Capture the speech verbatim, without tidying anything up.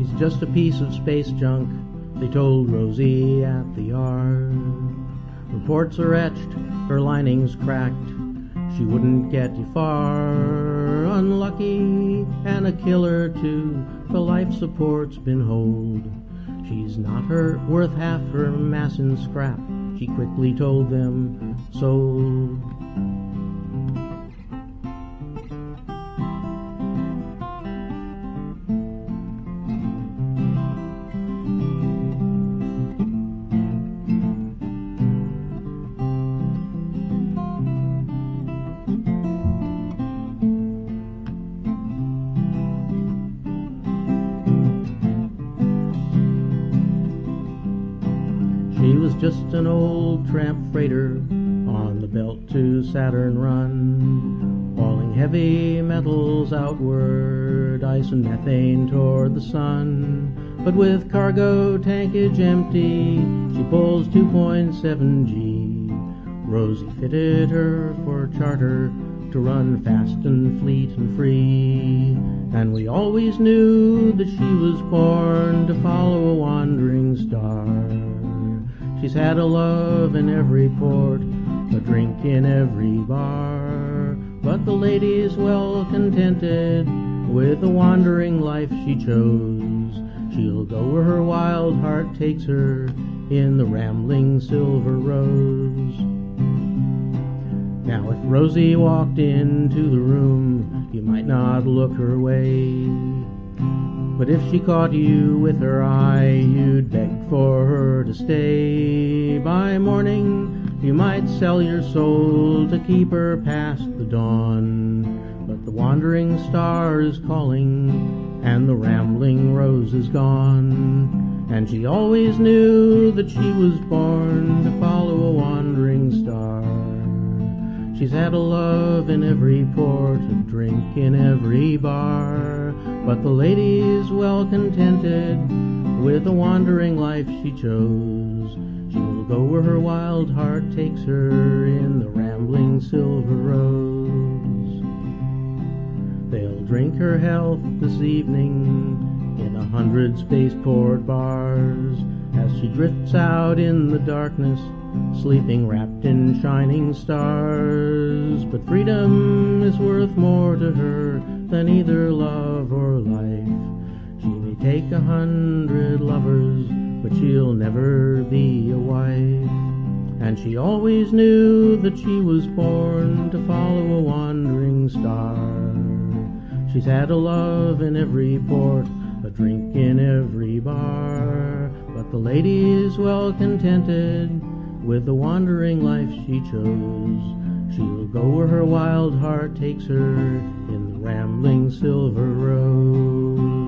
She's just a piece of space junk, they told Rosie at the yard. Reports are etched, her lining's cracked, she wouldn't get you far. Unlucky and a killer too, the life support's been holed. She's not her worth half her mass in scrap, she quickly told them, sold. She was just an old tramp freighter on the belt to Saturn run, hauling heavy metals outward, ice and methane toward the sun. But with cargo tankage empty, she pulls two point seven G. Rosie fitted her for charter to run fast and fleet and free, and we always knew that she was born to follow a wandering star. She's had a love in every port, a drink in every bar, but the lady's well contented with the wandering life she chose. She'll go where her wild heart takes her in the rambling Silver Rose. Now if Rosie walked into the room, you might not look her way, but if she caught you with her eye, you'd beg for her to stay. By morning, you might sell your soul to keep her past the dawn. But the wandering star is calling, and the rambling rose is gone. And she always knew that she was born to follow a wandering star. She's had a love in every port, a drink in every bar, but the lady's well contented with the wandering life she chose. She'll go where her wild heart takes her in the rambling Silver Rose. They'll drink her health this evening in a hundred spaceport bars as she drifts out in the darkness, sleeping wrapped in shining stars. But freedom is worth more to her than either love or life. She may take a hundred lovers, but she'll never be a wife. And she always knew that she was born to follow a wandering star. She's had a love in every port, a drink in every bar, but the lady is well contented with the wandering life she chose. She'll go where her wild heart takes her in the rambling Silver Rose.